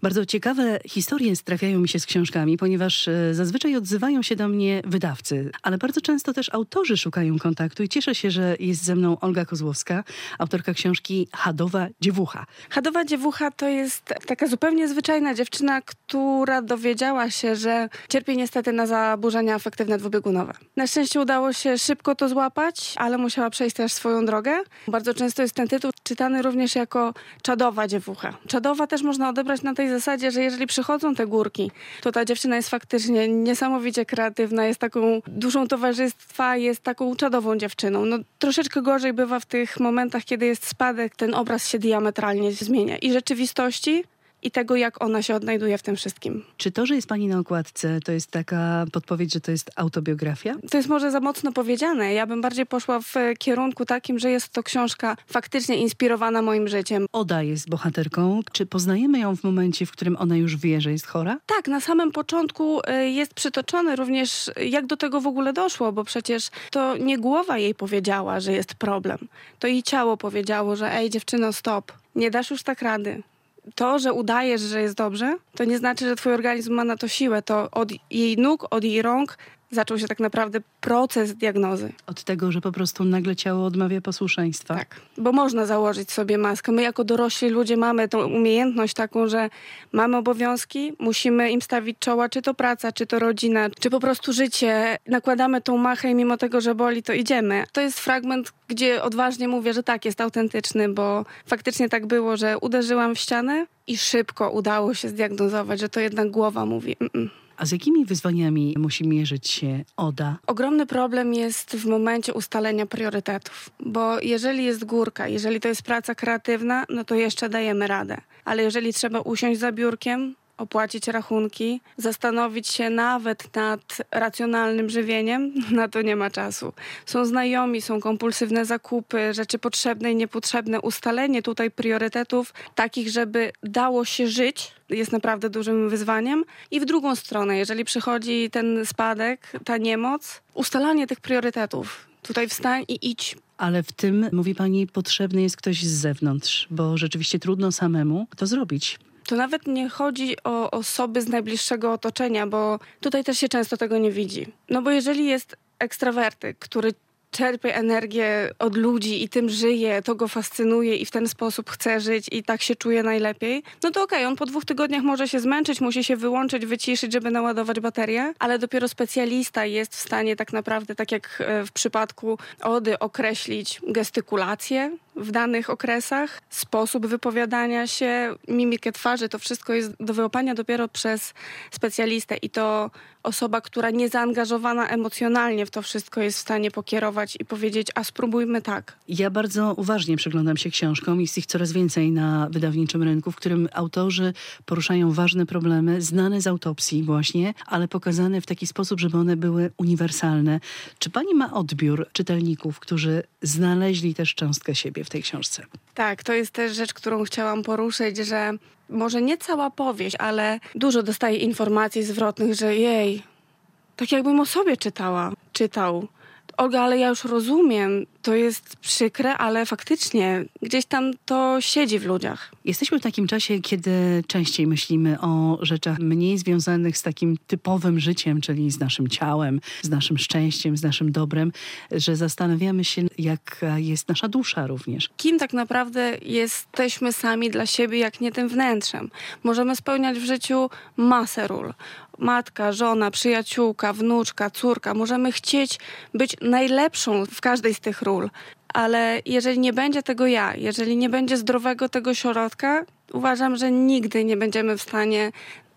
Bardzo ciekawe historie trafiają mi się z książkami, ponieważ zazwyczaj odzywają się do mnie wydawcy, ale bardzo często też autorzy szukają kontaktu i cieszę się, że jest ze mną Olga Kozłowska, autorka książki Chadowa dziewucha. Chadowa dziewucha to jest taka zupełnie zwyczajna dziewczyna, która dowiedziała się, że cierpi niestety na zaburzenia afektywne dwubiegunowe. Na szczęście udało się szybko to złapać, ale musiała przejść też swoją drogę. Bardzo często jest ten tytuł czytany również jako czadowa dziewucha. Czadowa też można odebrać na tej zasadzie, że jeżeli przychodzą te górki, to ta dziewczyna jest faktycznie niesamowicie kreatywna, jest taką duszą towarzystwa, jest taką czadową dziewczyną. No, troszeczkę gorzej bywa w tych momentach, kiedy jest spadek, ten obraz się diametralnie zmienia. I rzeczywistości, i tego, jak ona się odnajduje w tym wszystkim. Czy to, że jest pani na okładce, to jest taka podpowiedź, że to jest autobiografia? To jest może za mocno powiedziane. Ja bym bardziej poszła w kierunku takim, że jest to książka faktycznie inspirowana moim życiem. Oda jest bohaterką. Czy poznajemy ją w momencie, w którym ona już wie, że jest chora? Tak, na samym początku jest przytoczone również, jak do tego w ogóle doszło, bo przecież to nie głowa jej powiedziała, że jest problem. To jej ciało powiedziało, że ej dziewczyno, stop, nie dasz już tak rady. To, że udajesz, że jest dobrze, to nie znaczy, że twój organizm ma na to siłę. To od jej nóg, od jej rąk zaczął się tak naprawdę proces diagnozy. Od tego, że po prostu nagle ciało odmawia posłuszeństwa. Tak, bo można założyć sobie maskę. My jako dorośli ludzie mamy tą umiejętność taką, że mamy obowiązki, musimy im stawić czoła, czy to praca, czy to rodzina, czy po prostu życie. Nakładamy tą machę i mimo tego, że boli, to idziemy. To jest fragment, gdzie odważnie mówię, że tak, jest autentyczny, bo faktycznie tak było, że uderzyłam w ścianę i szybko udało się zdiagnozować, że to jednak głowa mówi A z jakimi wyzwaniami musi mierzyć się Oda? Ogromny problem jest w momencie ustalenia priorytetów, bo jeżeli jest górka, jeżeli to jest praca kreatywna, no to jeszcze dajemy radę. Ale jeżeli trzeba usiąść za biurkiem, opłacić rachunki, zastanowić się nawet nad racjonalnym żywieniem, na to nie ma czasu. Są znajomi, są kompulsywne zakupy, rzeczy potrzebne i niepotrzebne. Ustalenie tutaj priorytetów takich, żeby dało się żyć, jest naprawdę dużym wyzwaniem. I w drugą stronę, jeżeli przychodzi ten spadek, ta niemoc, ustalanie tych priorytetów. Tutaj wstań i idź. Ale w tym, mówi pani, potrzebny jest ktoś z zewnątrz, bo rzeczywiście trudno samemu to zrobić. To nawet nie chodzi o osoby z najbliższego otoczenia, bo tutaj też się często tego nie widzi. No bo jeżeli jest ekstrawertyk, który czerpie energię od ludzi i tym żyje, to go fascynuje i w ten sposób chce żyć i tak się czuje najlepiej, no to okej, on po 2 tygodniach może się zmęczyć, musi się wyłączyć, wyciszyć, żeby naładować baterię, ale dopiero specjalista jest w stanie tak naprawdę, tak jak w przypadku Ody, określić gestykulację w danych okresach, sposób wypowiadania się, mimikę twarzy, to wszystko jest do wyłapania dopiero przez specjalistę i to osoba, która niezaangażowana emocjonalnie w to wszystko jest w stanie pokierować i powiedzieć, a spróbujmy tak. Ja bardzo uważnie przyglądam się książkom. Jest ich coraz więcej na wydawniczym rynku, w którym autorzy poruszają ważne problemy, znane z autopsji właśnie, ale pokazane w taki sposób, żeby one były uniwersalne. Czy pani ma odbiór czytelników, którzy znaleźli też cząstkę siebie w tej książce? Tak, to jest też rzecz, którą chciałam poruszyć, że może nie cała powieść, ale dużo dostaję informacji zwrotnych, że jej, tak jakbym o sobie czytał. Olga, ale ja już rozumiem, to jest przykre, ale faktycznie gdzieś tam to siedzi w ludziach. Jesteśmy w takim czasie, kiedy częściej myślimy o rzeczach mniej związanych z takim typowym życiem, czyli z naszym ciałem, z naszym szczęściem, z naszym dobrem, że zastanawiamy się, jaka jest nasza dusza również. Kim tak naprawdę jesteśmy sami dla siebie, jak nie tym wnętrzem? Możemy spełniać w życiu masę ról. Matka, żona, przyjaciółka, wnuczka, córka. Możemy chcieć być najlepszą w każdej z tych ról. Ale jeżeli nie będzie tego ja, jeżeli nie będzie zdrowego tego środka, uważam, że nigdy nie będziemy w stanie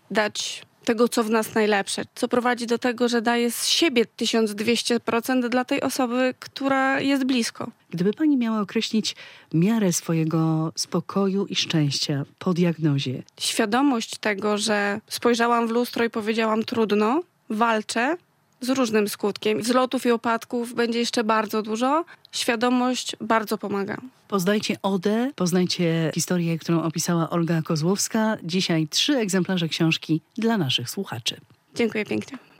dać tego, co w nas najlepsze. Co prowadzi do tego, że daje z siebie 1200% dla tej osoby, która jest blisko. Gdyby pani miała określić miarę swojego spokoju i szczęścia po diagnozie? Świadomość tego, że spojrzałam w lustro i powiedziałam trudno, walczę z różnym skutkiem. Wzlotów i upadków będzie jeszcze bardzo dużo. Świadomość bardzo pomaga. Poznajcie Odę, poznajcie historię, którą opisała Olga Kozłowska. Dzisiaj 3 egzemplarze książki dla naszych słuchaczy. Dziękuję pięknie.